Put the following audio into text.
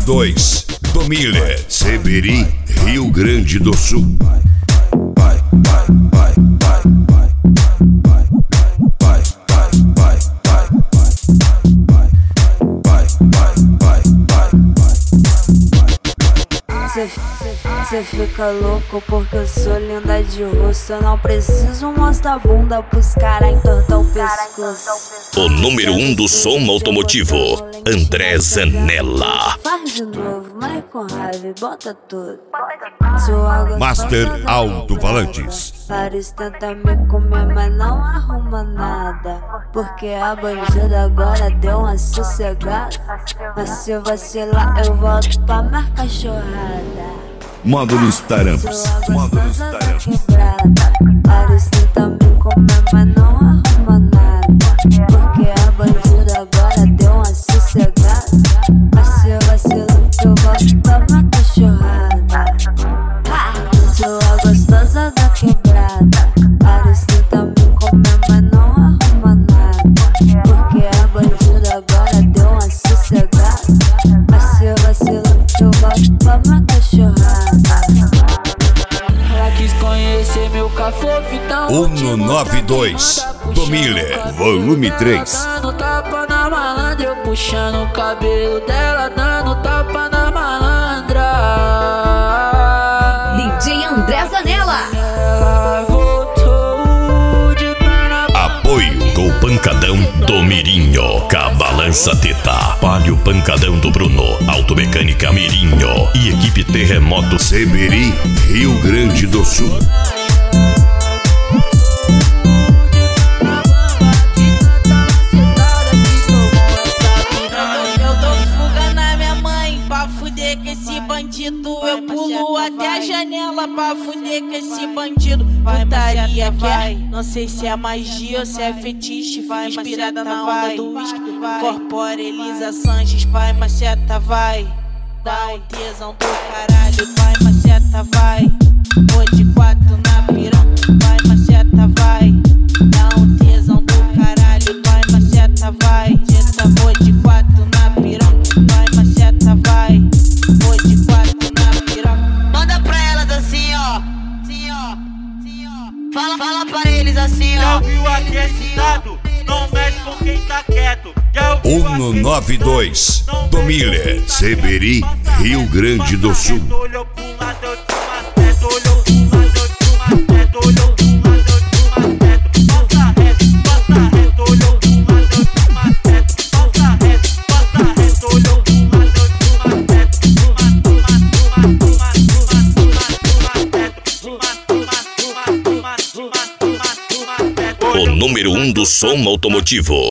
92 do Miller, Seberi, Rio Grande do Sul. Cê fica louco porque eu sou linda de rosto. Eu não preciso mostrar a bunda pros caras entortar o pescoço. O número 1 do som automotivo, André Zanella. Faz de novo, mas com raiva e bota tudo. Master Alto-Falantes. Paris tenta me comer, mas não arruma nada. Porque a bandida agora deu uma sossegada. Mas se vacilar eu volto pra minha cachorrada. Módulos Tarampas. Módulos Tarampas. Paris tenta me comer, mas não arruma nada. Porque a bandida agora deu uma sossegada. Mas se vacilar eu volto pra minha cachorrada. Sua gostosa da quebrada. Paris tenta me comer, mas não arruma nada. Porque a bandida agora deu uma sossegada. Mas se vacilar eu volto pra minha cachorrada. Ela quis conhecer meu cafofo, então 192 do Miller, volume 3. dando tapa na malandra, eu puxando o cabelo dela, dando tapa na malandra. DJ André Zanella. Ela voltou de perna. Apoio do Pancadão do Mirinho, Cabalança Teta, Palio Pancadão do Bruno, Automecânica Mirinho e equipe Terremoto Seberi, Rio Grande do Sul. Eu dou fuga na minha mãe pra fuder com esse bandido. Eu pulo até a janela pra fuder com esse bandido. Putaria quer? Não sei se é magia ou se é fetiche. Vai inspirada na onda do whisky. Corpora Elisa Sanches, pai maceta vai. Dá um tesão do caralho, vai maceta vai. Vou de 4 na piranha, vai maceta vai. Dá um tesão do caralho, vai maceta vai. Teta, vou de 4 na piranha, vai maceta vai. Vou de 4 na piranha. Manda pra elas assim ó, assim ó, assim ó. Fala pra eles assim ó. Já ouviu aqui esse dado? Não mexe com quem tá quieto. 192 do Miller, Seberi, Rio Grande do Sul. Olhou pro lado, eu te maceto. Olhou pro lado, eu te maceto. Olhou pro lado, eu te maceto. Passa reto, olhou pro lado, eu te maceto. Passa reto, olhou pro lado, eu te maceto. O número 1 do som automotivo,